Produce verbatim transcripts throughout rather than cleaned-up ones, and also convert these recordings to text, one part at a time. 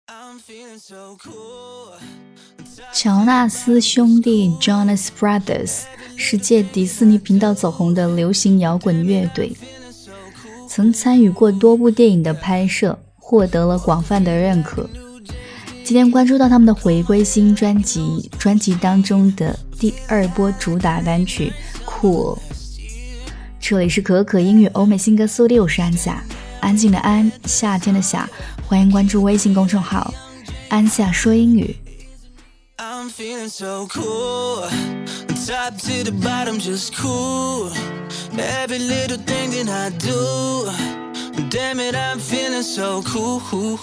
乔纳斯兄弟 Jonas Brothers 是借迪士尼频道走红的流行摇滚乐队，曾参与过多部电影的拍摄，获得了广泛的认可。今天关注到他们的回归新专辑，专辑当中的第二波主打单曲 Cool。 这里是可可英语欧美新歌速递，我是安夏，安静的安，夏天的夏，欢迎关注微信公众号安夏说英语。 I'm feeling so cool, top to the bottom just cool, every little thing that I do, damn it I'm feeling so cool,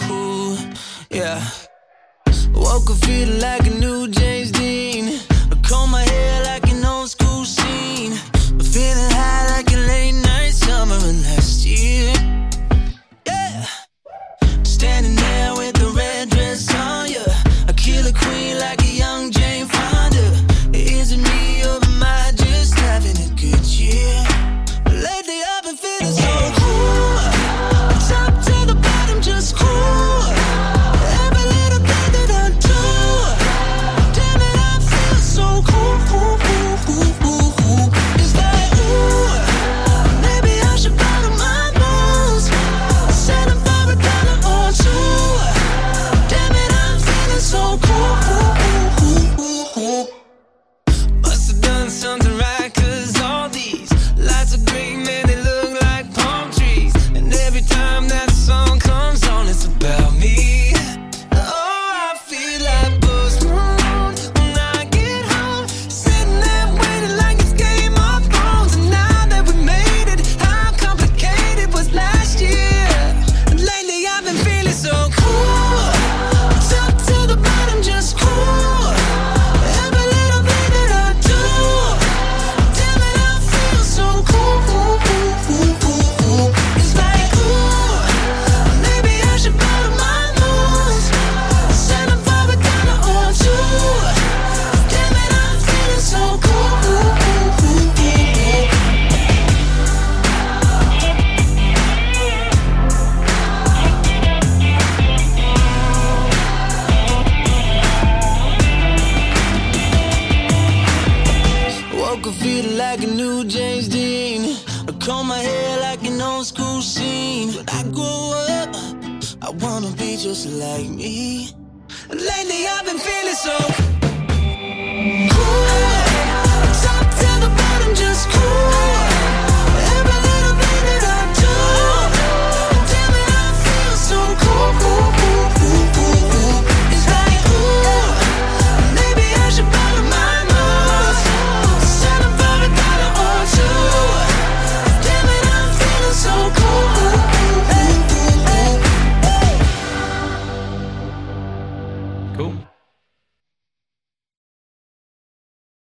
yeah. Woke up feeling like a new James Dean, I comb my hair like an old school scene, feeling high like a late night summer of last year, yeah. Standing there with the red dress on, yeah, I kill a queen like a young Jane Fonda. Is it me or am I just having a good year? Lately I've been feeling so cool, top to the bottom just cool, every little thing that I do, damn it I feel so cool, cool, cool, cool, cool, cool. It's like ooh, maybe I should bottle my blues, set them for a dollar or two, damn it I'm feeling so cool, cool, cool, cool, cool. Must have done something right, cause all these lights are green, man, they look like palm trees, and every time that song comes on it's about me. Oh, I feel like Post Malone when I get home, sitting there waiting like it's Game of Thrones, and now that we made it, how complicated was last year, and lately I've been feeling so cool, top to the bottom just cool, every little thing that I do, damn it I feel so cool, cool, cool, cool, cool, cool. It's like ooh, maybe I should bottle my blues, set them for a dollar or two, damn it I'm feeling so cool, cool, cool, cool, cool, cool. Woke up feeling like a new James Dean, I comb my hair like an old school scene. When I grow up, I wanna be just like me. And lately I've been feeling so cool, top to the bottom just cool, every little thing that I do, damn it I feel so cool, cool, cool, cool, cool, cool. It's like ooh, maybe I should bottle my nose, set them for a dollar or two, damn it I'm feeling so cool, cool, cool, cool, cool, cool. Cool.